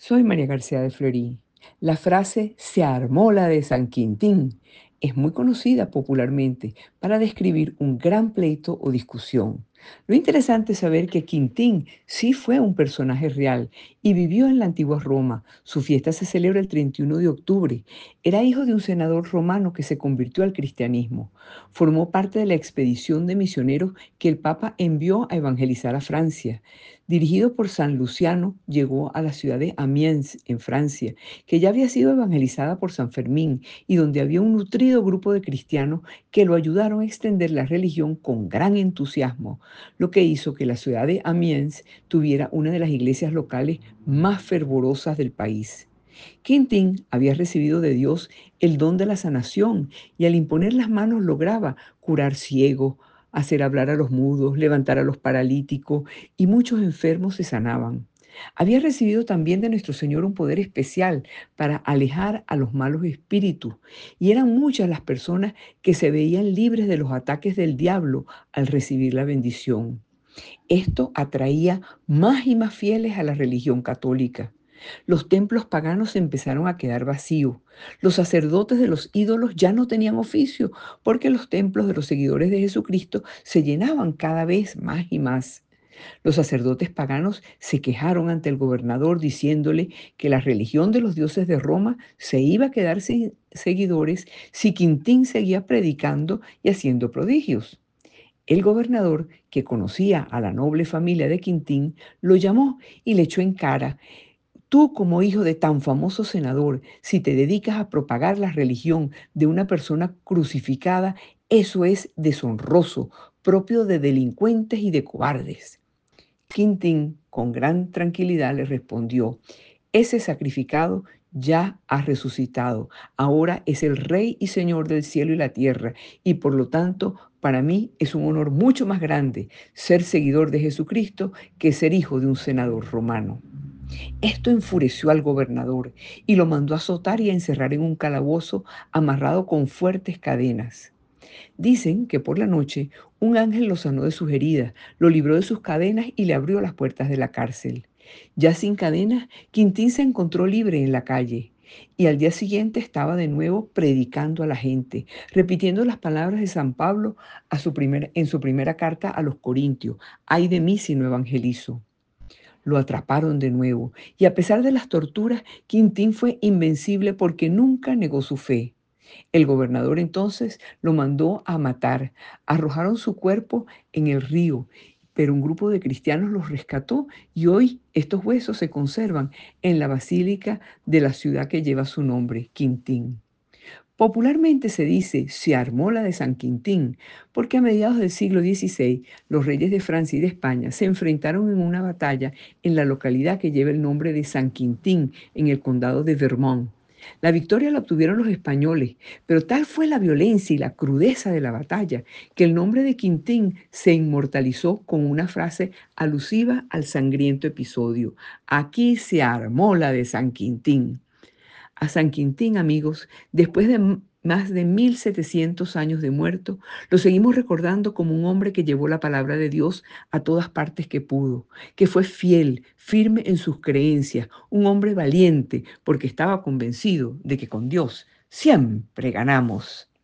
Soy María García de Florí. La frase "se armó la de San Quintín" es muy conocida popularmente para describir un gran pleito o discusión. Lo interesante es saber que Quintín sí fue un personaje real y vivió en la antigua Roma. Su fiesta se celebra el 31 de octubre. Era hijo de un senador romano que se convirtió al cristianismo. Formó parte de la expedición de misioneros que el Papa envió a evangelizar a Francia. Dirigido por San Luciano, llegó a la ciudad de Amiens, en Francia, que ya había sido evangelizada por San Fermín y donde había un nutrido grupo de cristianos que lo ayudaron a extender la religión con gran entusiasmo, lo que hizo que la ciudad de Amiens tuviera una de las iglesias locales más fervorosas del país. Quintín había recibido de Dios el don de la sanación y al imponer las manos lograba curar ciegos, hacer hablar a los mudos, levantar a los paralíticos y muchos enfermos se sanaban. Había recibido también de nuestro Señor un poder especial para alejar a los malos espíritus y eran muchas las personas que se veían libres de los ataques del diablo al recibir la bendición. Esto atraía más y más fieles a la religión católica. Los templos paganos empezaron a quedar vacíos. Los sacerdotes de los ídolos ya no tenían oficio porque los templos de los seguidores de Jesucristo se llenaban cada vez más y más. Los sacerdotes paganos se quejaron ante el gobernador diciéndole que la religión de los dioses de Roma se iba a quedar sin seguidores si Quintín seguía predicando y haciendo prodigios. El gobernador, que conocía a la noble familia de Quintín, lo llamó y le echó en cara: tú, como hijo de tan famoso senador, si te dedicas a propagar la religión de una persona crucificada, eso es deshonroso, propio de delincuentes y de cobardes. Quintín, con gran tranquilidad, le respondió: ese sacrificado ya ha resucitado. Ahora es el Rey y Señor del cielo y la tierra, y por lo tanto, para mí es un honor mucho más grande ser seguidor de Jesucristo que ser hijo de un senador romano. Esto enfureció al gobernador y lo mandó a azotar y a encerrar en un calabozo amarrado con fuertes cadenas. Dicen que por la noche un ángel lo sanó de sus heridas, lo libró de sus cadenas y le abrió las puertas de la cárcel. Ya sin cadenas, Quintín se encontró libre en la calle y al día siguiente estaba de nuevo predicando a la gente, repitiendo las palabras de San Pablo en su primera carta a los Corintios: ay de mí si no evangelizo. Lo atraparon de nuevo y a pesar de las torturas, Quintín fue invencible porque nunca negó su fe. El gobernador entonces lo mandó a matar. Arrojaron su cuerpo en el río, pero un grupo de cristianos los rescató y hoy estos huesos se conservan en la basílica de la ciudad que lleva su nombre, Quintín. Popularmente se dice se armó la de San Quintín, porque a mediados del siglo XVI los reyes de Francia y de España se enfrentaron en una batalla en la localidad que lleva el nombre de San Quintín, en el condado de Vermont. La victoria la obtuvieron los españoles, pero tal fue la violencia y la crudeza de la batalla que el nombre de Quintín se inmortalizó con una frase alusiva al sangriento episodio: aquí se armó la de San Quintín. A San Quintín, amigos, después de más de 1700 años de muerto, lo seguimos recordando como un hombre que llevó la palabra de Dios a todas partes que pudo, que fue fiel, firme en sus creencias, un hombre valiente porque estaba convencido de que con Dios siempre ganamos.